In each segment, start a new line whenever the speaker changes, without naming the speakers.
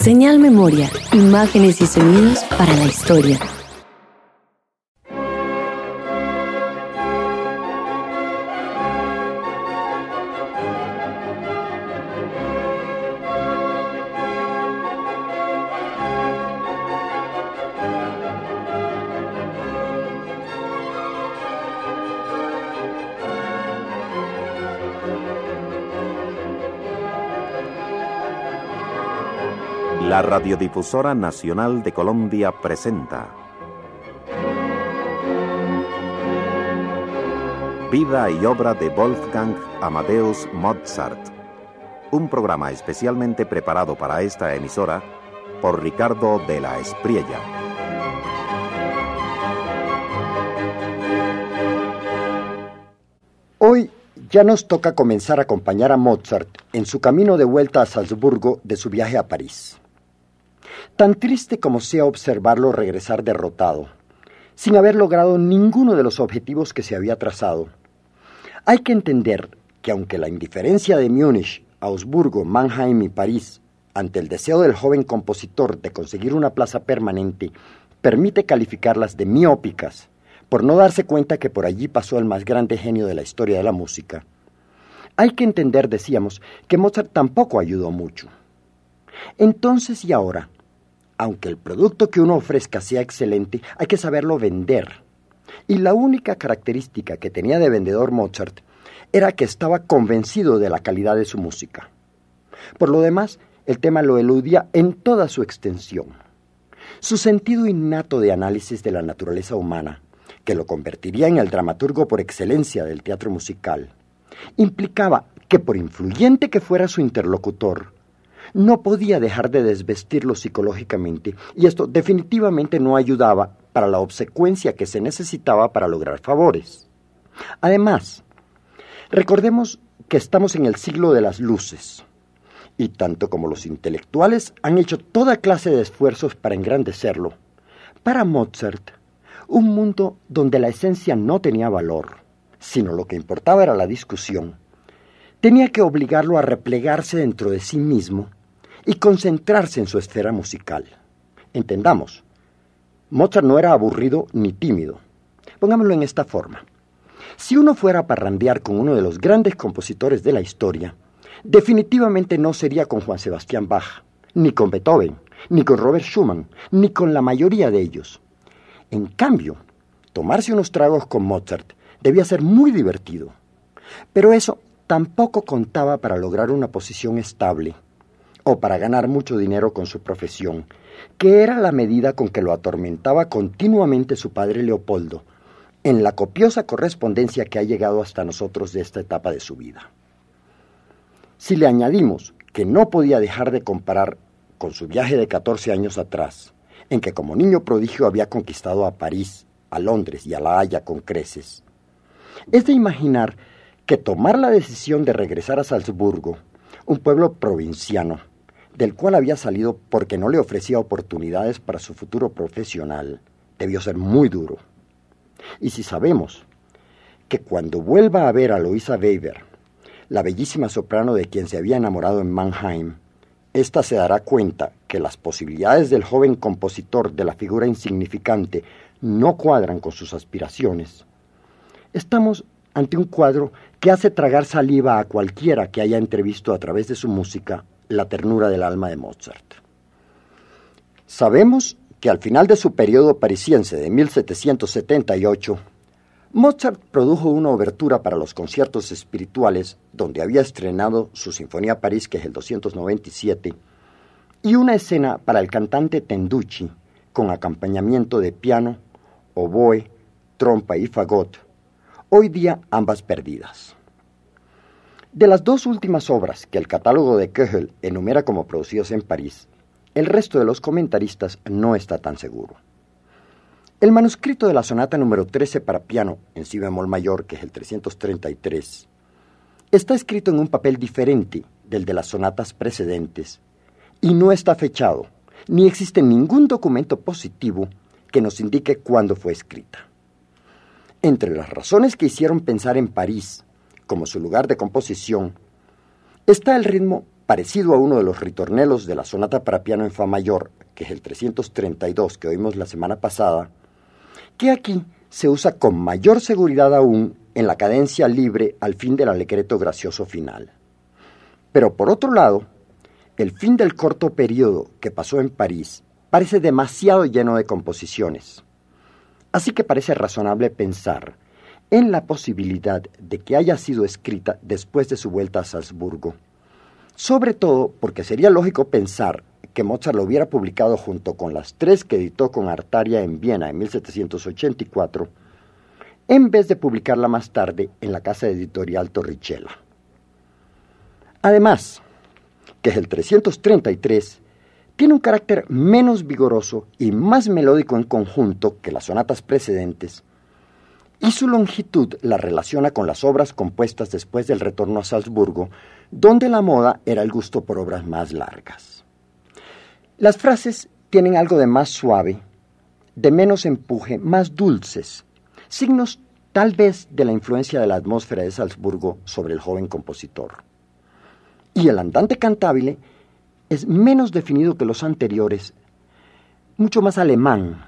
Señal Memoria, imágenes y sonidos para la historia.
La Radiodifusora Nacional de Colombia presenta Vida y obra de Wolfgang Amadeus Mozart, un programa especialmente preparado para esta emisora por Ricardo de la Espriella.
Hoy ya nos toca comenzar a acompañar a Mozart en su camino de vuelta a Salzburgo de su viaje a París. Tan triste como sea observarlo regresar derrotado, sin haber logrado ninguno de los objetivos que se había trazado, hay que entender que aunque la indiferencia de Múnich, Augsburgo, Mannheim y París ante el deseo del joven compositor de conseguir una plaza permanente permite calificarlas de miópicas, por no darse cuenta que por allí pasó el más grande genio de la historia de la música, hay que entender, decíamos, que Mozart tampoco ayudó mucho. Entonces y ahora, aunque el producto que uno ofrezca sea excelente, hay que saberlo vender. Y la única característica que tenía de vendedor Mozart era que estaba convencido de la calidad de su música. Por lo demás, el tema lo eludía en toda su extensión. Su sentido innato de análisis de la naturaleza humana, que lo convertiría en el dramaturgo por excelencia del teatro musical, implicaba que por influyente que fuera su interlocutor, no podía dejar de desvestirlo psicológicamente, y esto definitivamente no ayudaba para la obsecuencia que se necesitaba para lograr favores. Además, recordemos que estamos en el siglo de las luces, y tanto como los intelectuales han hecho toda clase de esfuerzos para engrandecerlo, para Mozart, un mundo donde la esencia no tenía valor, sino lo que importaba era la discusión, tenía que obligarlo a replegarse dentro de sí mismo y concentrarse en su esfera musical. Entendamos, Mozart no era aburrido ni tímido. Pongámoslo en esta forma. Si uno fuera a parrandear con uno de los grandes compositores de la historia, definitivamente no sería con Juan Sebastián Bach, ni con Beethoven, ni con Robert Schumann, ni con la mayoría de ellos. En cambio, tomarse unos tragos con Mozart debía ser muy divertido. Pero eso tampoco contaba para lograr una posición estable o para ganar mucho dinero con su profesión, que era la medida con que lo atormentaba continuamente su padre Leopoldo, en la copiosa correspondencia que ha llegado hasta nosotros de esta etapa de su vida. Si le añadimos que no podía dejar de comparar con su viaje de 14 años atrás, en que como niño prodigio había conquistado a París, a Londres y a La Haya con creces, es de imaginar que tomar la decisión de regresar a Salzburgo, un pueblo provinciano, del cual había salido porque no le ofrecía oportunidades para su futuro profesional, debió ser muy duro. Y si sabemos que cuando vuelva a ver a Louisa Weber, la bellísima soprano de quien se había enamorado en Mannheim, ésta se dará cuenta que las posibilidades del joven compositor de la figura insignificante no cuadran con sus aspiraciones, estamos ante un cuadro que hace tragar saliva a cualquiera que haya entrevisto a través de su música la ternura del alma de Mozart. Sabemos que al final de su periodo parisiense de 1778, Mozart produjo una obertura para los conciertos espirituales donde había estrenado su Sinfonía París, que es el 297, y una escena para el cantante Tenducci con acompañamiento de piano, oboe, trompa y fagot, hoy día ambas perdidas. De las dos últimas obras que el catálogo de Köchel enumera como producidas en París, el resto de los comentaristas no está tan seguro. El manuscrito de la sonata número 13 para piano en si bemol mayor, que es el 333, está escrito en un papel diferente del de las sonatas precedentes y no está fechado, ni existe ningún documento positivo que nos indique cuándo fue escrita. Entre las razones que hicieron pensar en París como su lugar de composición, está el ritmo parecido a uno de los ritornelos de la sonata para piano en fa mayor, que es el 332 que oímos la semana pasada, que aquí se usa con mayor seguridad aún en la cadencia libre al fin del allegretto gracioso final. Pero por otro lado, el fin del corto periodo que pasó en París parece demasiado lleno de composiciones. Así que parece razonable pensar en la posibilidad de que haya sido escrita después de su vuelta a Salzburgo, sobre todo porque sería lógico pensar que Mozart lo hubiera publicado junto con las 3 que editó con Artaria en Viena en 1784, en vez de publicarla más tarde en la casa editorial Torricelli. Además, que es el 333, tiene un carácter menos vigoroso y más melódico en conjunto que las sonatas precedentes, y su longitud la relaciona con las obras compuestas después del retorno a Salzburgo, donde la moda era el gusto por obras más largas. Las frases tienen algo de más suave, de menos empuje, más dulces, signos tal vez de la influencia de la atmósfera de Salzburgo sobre el joven compositor. Y el andante cantabile es menos definido que los anteriores, mucho más alemán.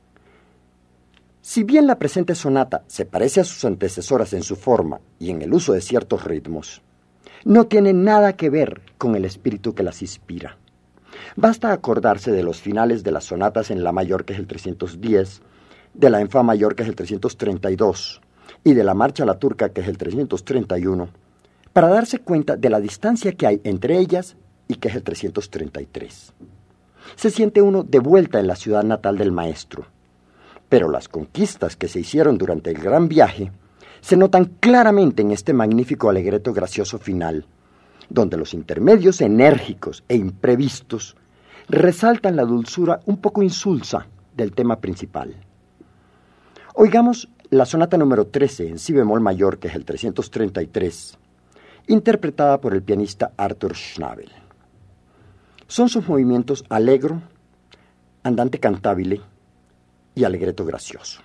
Si bien la presente sonata se parece a sus antecesoras en su forma y en el uso de ciertos ritmos, no tiene nada que ver con el espíritu que las inspira. Basta acordarse de los finales de las sonatas en la mayor, que es el 310, de la en fa mayor, que es el 332, y de la marcha a la turca, que es el 331, para darse cuenta de la distancia que hay entre ellas y que es el 333. Se siente uno de vuelta en la ciudad natal del maestro, pero las conquistas que se hicieron durante el gran viaje se notan claramente en este magnífico allegretto gracioso final, donde los intermedios enérgicos e imprevistos resaltan la dulzura un poco insulsa del tema principal. Oigamos la sonata número 13 en si bemol mayor, que es el 333, interpretada por el pianista Arthur Schnabel. Son sus movimientos allegro, andante cantabile y allegretto gracioso.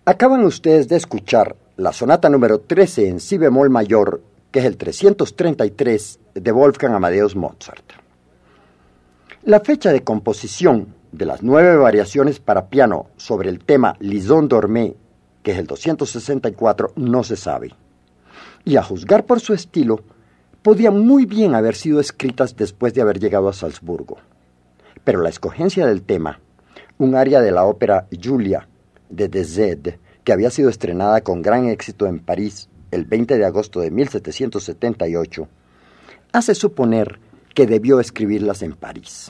Acaban ustedes de escuchar la sonata número 13 en si bemol mayor, que es el 333 de Wolfgang Amadeus Mozart. La fecha de composición de las 9 variaciones para piano sobre el tema Lisons dormés, que es el 264, no se sabe. Y a juzgar por su estilo, podían muy bien haber sido escritas después de haber llegado a Salzburgo. Pero la escogencia del tema, un aria de la ópera Julia, de Dezed, que había sido estrenada con gran éxito en París el 20 de agosto de 1778, hace suponer que debió escribirlas en París.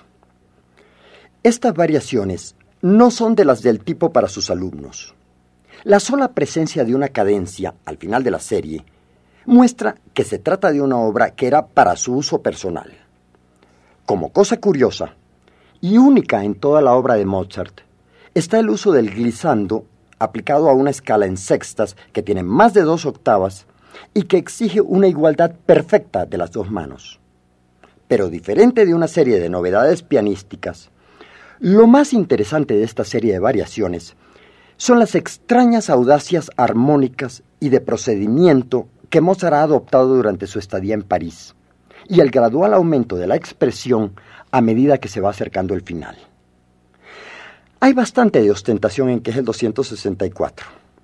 Estas variaciones no son de las del tipo para sus alumnos. La sola presencia de una cadencia al final de la serie muestra que se trata de una obra que era para su uso personal. Como cosa curiosa, y única en toda la obra de Mozart, está el uso del glissando aplicado a una escala en sextas que tiene más de 2 octavas y que exige una igualdad perfecta de las dos manos. Pero diferente de una serie de novedades pianísticas, lo más interesante de esta serie de variaciones son las extrañas audacias armónicas y de procedimiento que Mozart ha adoptado durante su estadía en París, y el gradual aumento de la expresión a medida que se va acercando el final. Hay bastante de ostentación en que es el 264.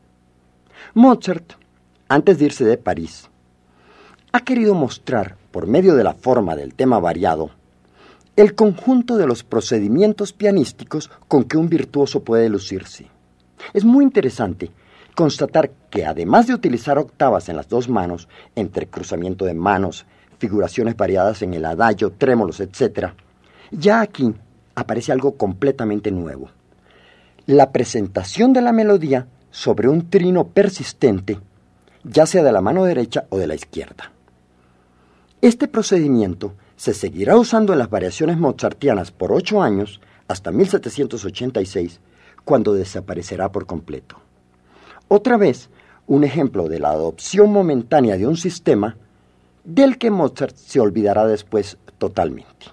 Mozart, antes de irse de París, ha querido mostrar, por medio de la forma del tema variado, el conjunto de los procedimientos pianísticos con que un virtuoso puede lucirse. Es muy interesante constatar que además de utilizar octavas en las dos manos, entre cruzamiento de manos, figuraciones variadas en el adagio, trémolos, etc., ya aquí aparece algo completamente nuevo: la presentación de la melodía sobre un trino persistente, ya sea de la mano derecha o de la izquierda. Este procedimiento se seguirá usando en las variaciones mozartianas por 8 años, hasta 1786, cuando desaparecerá por completo. Otra vez, un ejemplo de la adopción momentánea de un sistema del que Mozart se olvidará después totalmente.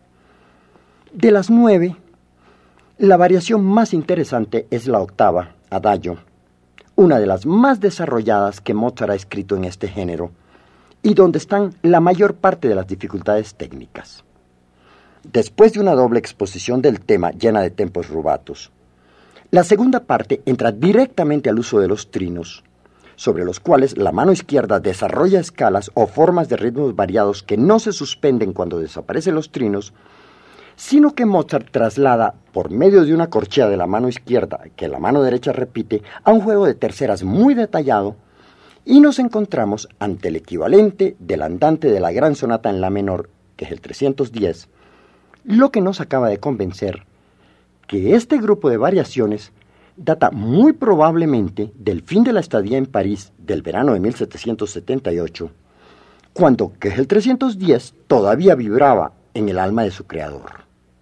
De las 9, la variación más interesante es la octava, adagio, una de las más desarrolladas que Mozart ha escrito en este género, y donde están la mayor parte de las dificultades técnicas. Después de una doble exposición del tema llena de tempos rubatos, la segunda parte entra directamente al uso de los trinos, sobre los cuales la mano izquierda desarrolla escalas o formas de ritmos variados que no se suspenden cuando desaparecen los trinos, sino que Mozart traslada, por medio de una corchea de la mano izquierda que la mano derecha repite, a un juego de terceras muy detallado, y nos encontramos ante el equivalente del andante de la gran sonata en la menor, que es el 310, lo que nos acaba de convencer que este grupo de variaciones data muy probablemente del fin de la estadía en París del verano de 1778, cuando, que es el 310, todavía vibraba en el alma de su creador.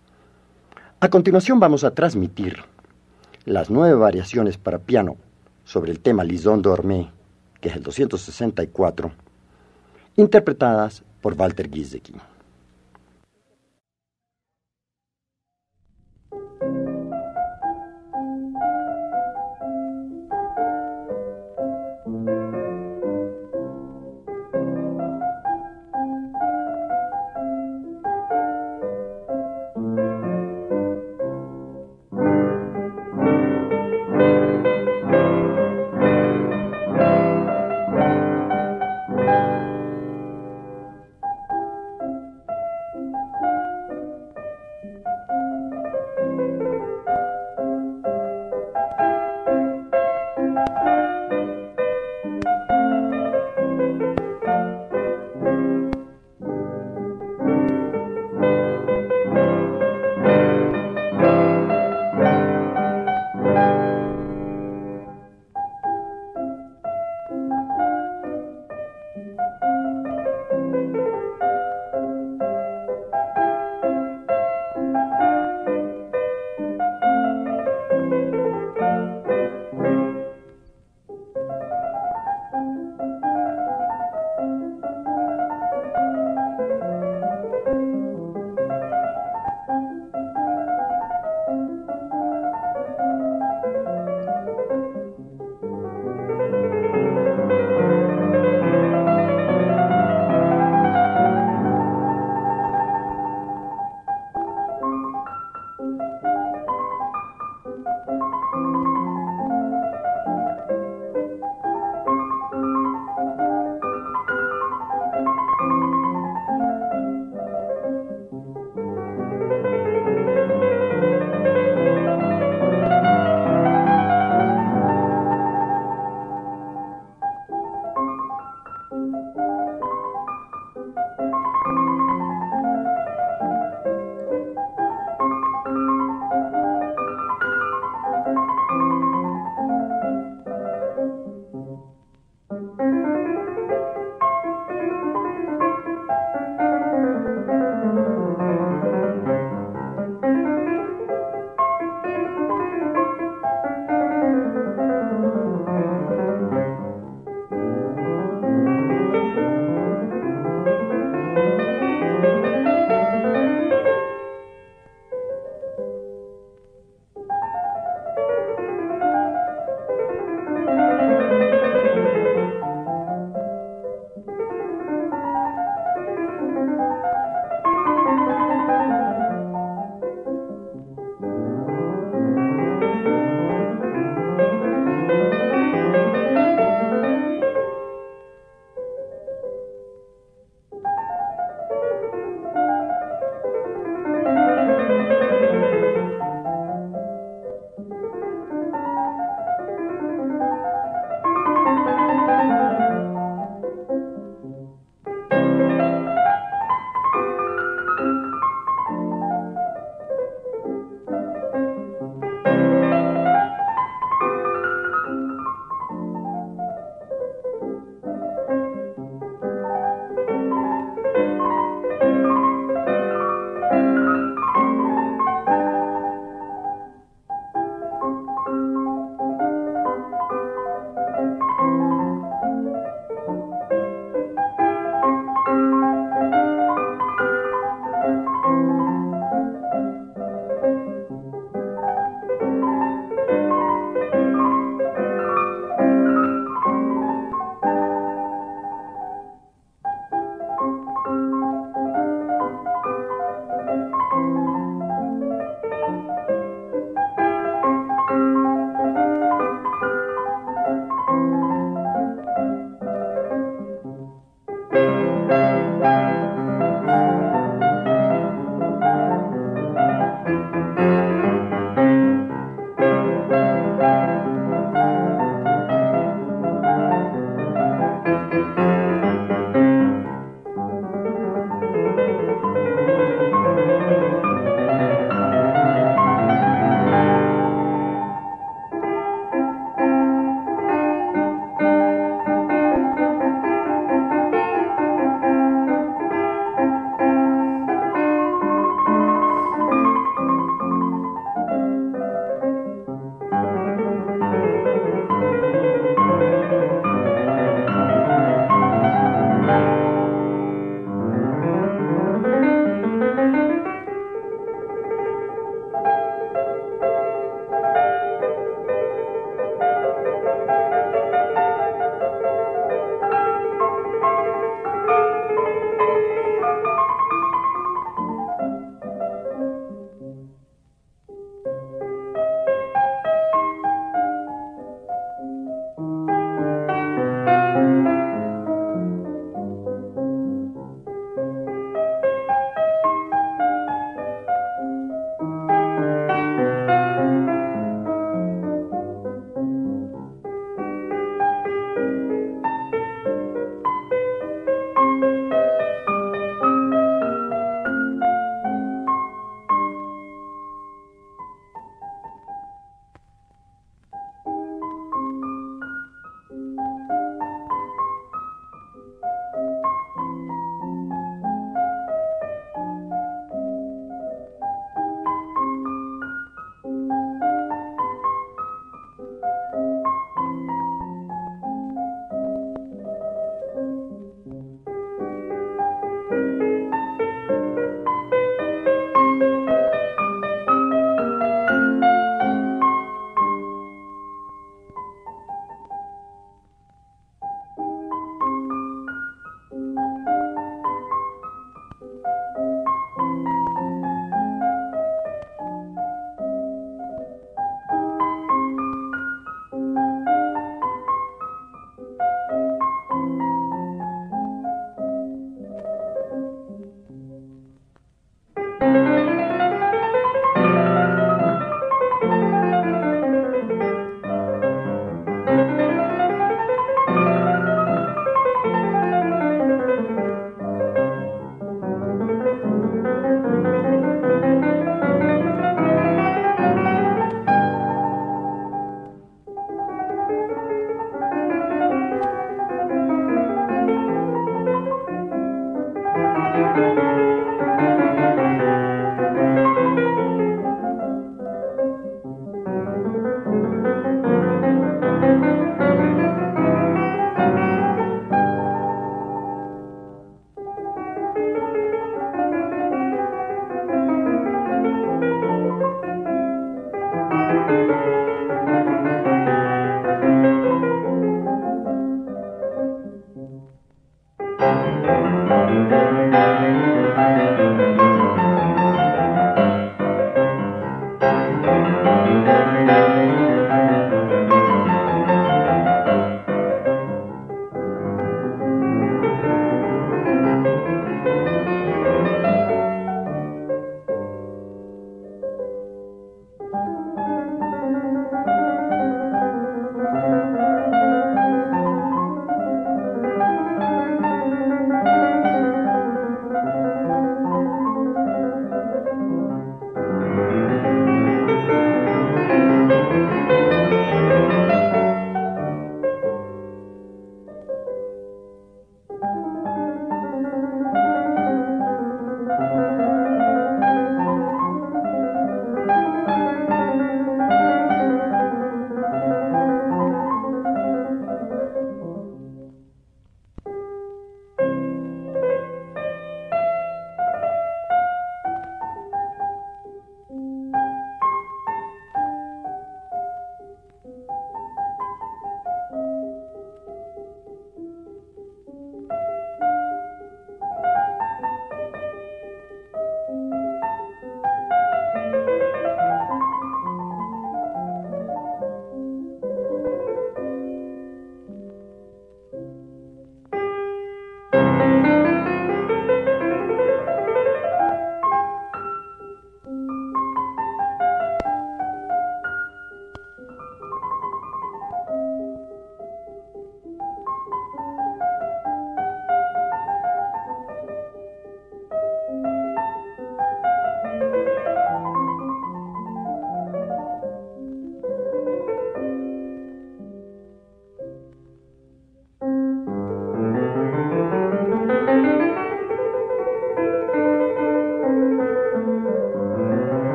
A continuación vamos a transmitir las 9 variaciones para piano sobre el tema Lisons dormés, que es el 264, interpretadas por Walter Giesecke.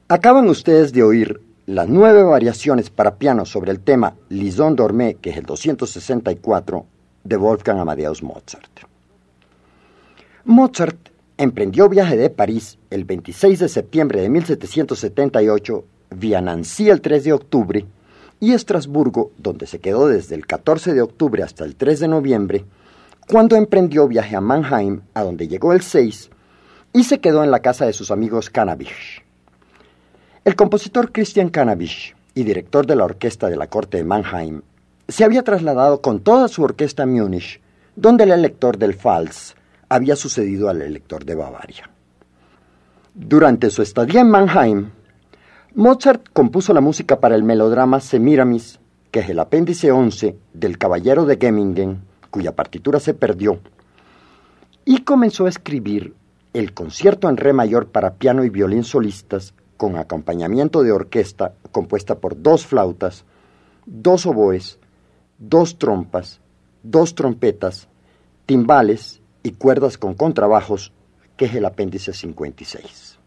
Acaban ustedes de oír las 9 variaciones para piano sobre el tema Lisons dormez, que es el 264, de Wolfgang Amadeus Mozart. Mozart emprendió viaje de París el 26 de septiembre de 1778, vía Nancy el 3 de octubre, y Estrasburgo, donde se quedó desde el 14 de octubre hasta el 3 de noviembre, cuando emprendió viaje a Mannheim, a donde llegó el 6, y se quedó en la casa de sus amigos Cannabich. El compositor Christian Cannabich y director de la orquesta de la corte de Mannheim se había trasladado con toda su orquesta a Múnich, donde el elector del Pfalz había sucedido al elector de Bavaria. Durante su estadía en Mannheim, Mozart compuso la música para el melodrama Semiramis, que es el apéndice 11 del Caballero de Gemmingen, cuya partitura se perdió, y comenzó a escribir el concierto en re mayor para piano y violín solistas, con acompañamiento de orquesta compuesta por 2 flautas, 2 oboes, 2 trompas, 2 trompetas, timbales y cuerdas con contrabajos, que es el apéndice 56.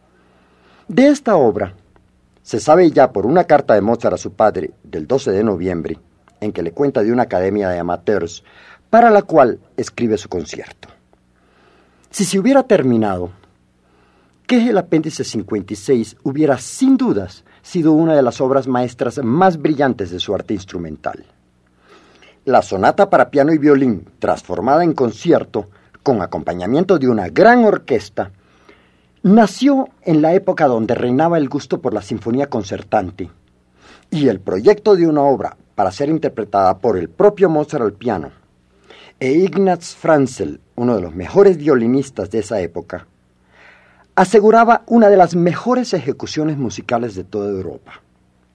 De esta obra se sabe ya por una carta de Mozart a su padre del 12 de noviembre, en que le cuenta de una academia de amateurs para la cual escribe su concierto. Si se hubiera terminado, que el apéndice 56 hubiera sin dudas sido una de las obras maestras más brillantes de su arte instrumental. La sonata para piano y violín, transformada en concierto, con acompañamiento de una gran orquesta, nació en la época donde reinaba el gusto por la sinfonía concertante, y el proyecto de una obra para ser interpretada por el propio Mozart al piano, e Ignaz Franzel, uno de los mejores violinistas de esa época, aseguraba una de las mejores ejecuciones musicales de toda Europa.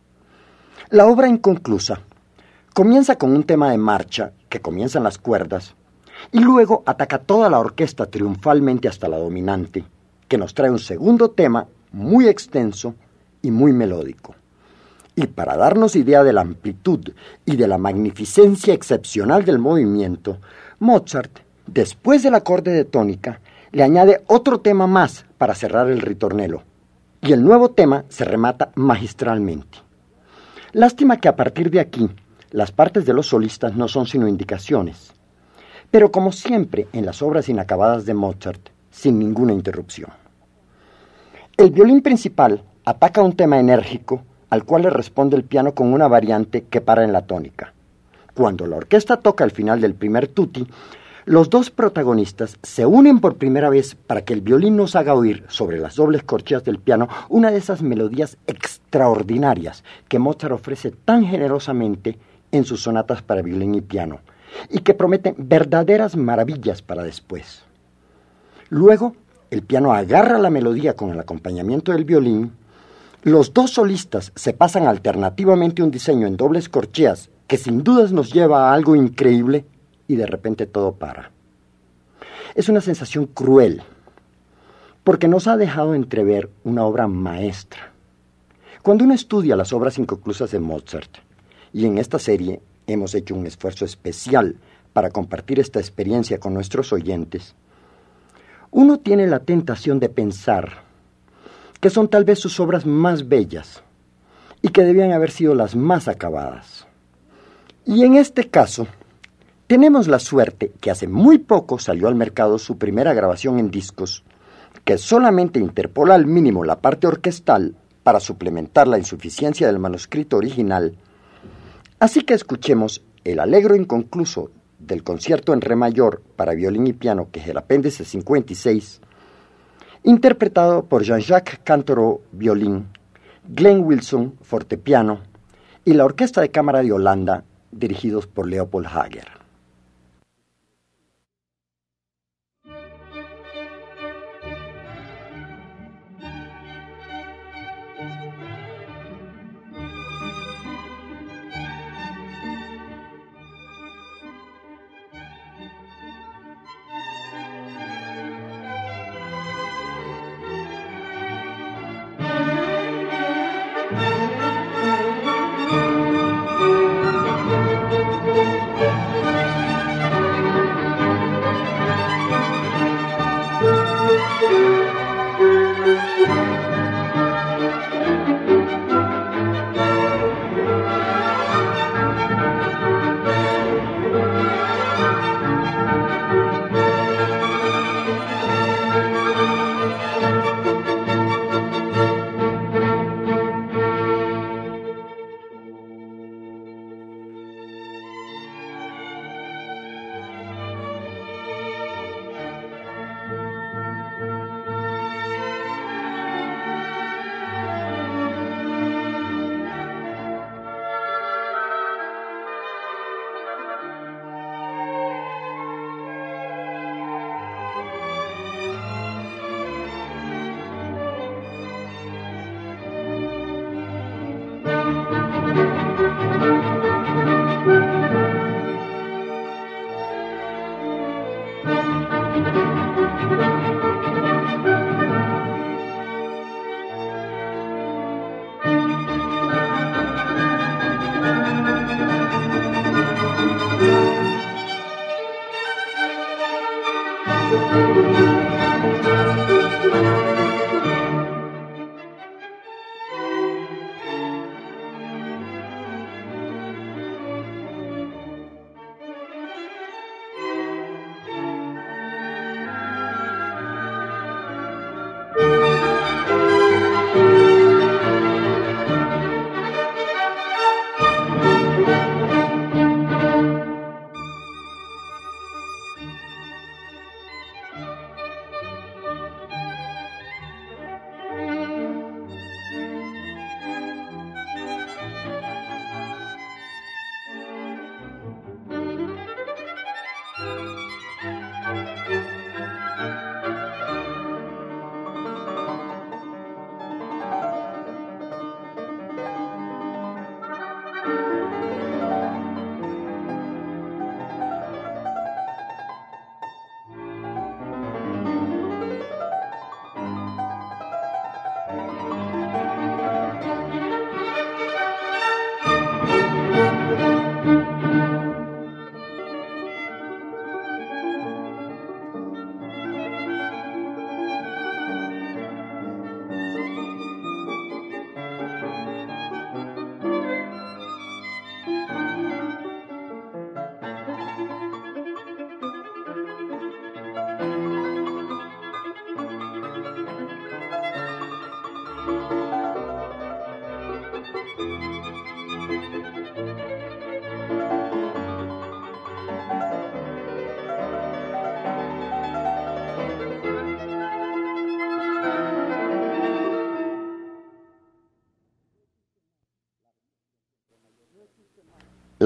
La obra inconclusa comienza con un tema de marcha que comienza en las cuerdas y luego ataca toda la orquesta triunfalmente hasta la dominante, que nos trae un segundo tema muy extenso y muy melódico. Y para darnos idea de la amplitud y de la magnificencia excepcional del movimiento, Mozart, después del acorde de tónica, le añade otro tema más para cerrar el ritornelo, y el nuevo tema se remata magistralmente. Lástima que a partir de aquí, las partes de los solistas no son sino indicaciones, pero como siempre en las obras inacabadas de Mozart, sin ninguna interrupción. El violín principal ataca un tema enérgico, al cual le responde el piano con una variante que para en la tónica. Cuando la orquesta toca el final del primer tutti, los 2 protagonistas se unen por primera vez para que el violín nos haga oír sobre las dobles corcheas del piano una de esas melodías extraordinarias que Mozart ofrece tan generosamente en sus sonatas para violín y piano, y que prometen verdaderas maravillas para después. Luego, el piano agarra la melodía con el acompañamiento del violín, los 2 solistas se pasan alternativamente un diseño en dobles corcheas que sin dudas nos lleva a algo increíble, y de repente todo para. Es una sensación cruel, porque nos ha dejado entrever una obra maestra. Cuando uno estudia las obras inconclusas de Mozart, y en esta serie hemos hecho un esfuerzo especial para compartir esta experiencia con nuestros oyentes, uno tiene la tentación de pensar que son tal vez sus obras más bellas y que debían haber sido las más acabadas. Y en este caso, tenemos la suerte que hace muy poco salió al mercado su primera grabación en discos, que solamente interpola al mínimo la parte orquestal para suplementar la insuficiencia del manuscrito original. Así que escuchemos el Allegro inconcluso del concierto en re mayor para violín y piano, que es el apéndice 56, interpretado por Jean-Jacques Cantoro, violín, Glenn Wilson, fortepiano, y la Orquesta de Cámara de Holanda, dirigidos por Leopold Hager.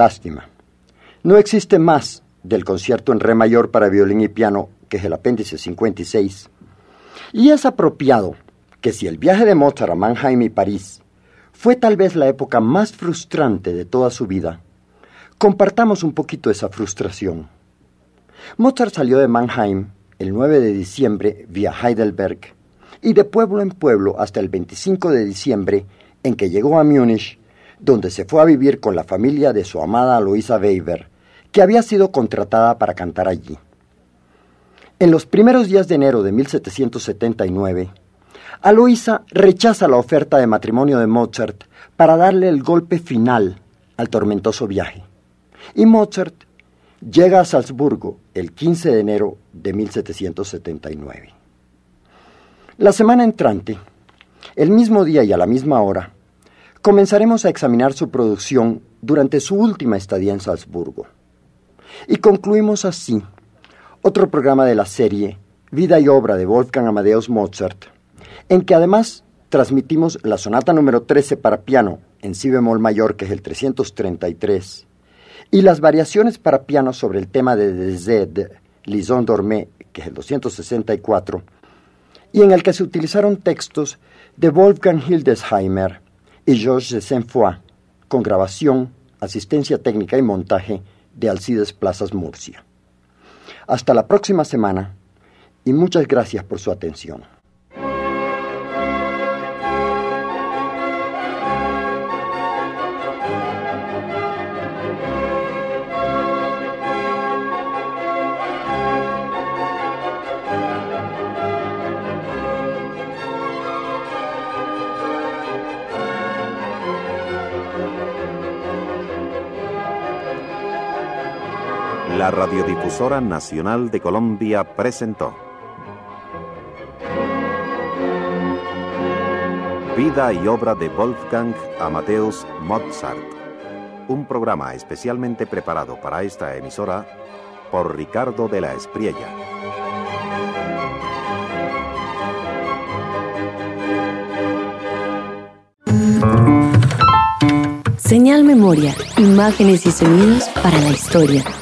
Lástima. No existe más del concierto en re mayor para violín y piano, que es el apéndice 56. Y es apropiado que si el viaje de Mozart a Mannheim y París fue tal vez la época más frustrante de toda su vida, compartamos un poquito esa frustración. Mozart salió de Mannheim el 9 de diciembre vía Heidelberg y de pueblo en pueblo hasta el 25 de diciembre en que llegó a Múnich, donde se fue a vivir con la familia de su amada Aloisa Weber, que había sido contratada para cantar allí. En los primeros días de enero de 1779, Aloisa rechaza la oferta de matrimonio de Mozart para darle el golpe final al tormentoso viaje. Y Mozart llega a Salzburgo el 15 de enero de 1779. La semana entrante, el mismo día y a la misma hora, comenzaremos a examinar su producción durante su última estadía en Salzburgo. Y concluimos así otro programa de la serie Vida y obra de Wolfgang Amadeus Mozart, en que además transmitimos la sonata número 13 para piano en si bemol mayor, que es el 333, y las variaciones para piano sobre el tema de Des Lisons Dormés, que es el 264, y en el que se utilizaron textos de Wolfgang Hildesheimer y Georges de Saint-Foy, con grabación, asistencia técnica y montaje de Alcides Plazas Murcia. Hasta la próxima semana y muchas gracias por su atención.
La Radiodifusora Nacional de Colombia presentó Vida y obra de Wolfgang Amadeus Mozart, un programa especialmente preparado para esta emisora por Ricardo de la Espriella.
Señal Memoria, imágenes y sonidos para la historia.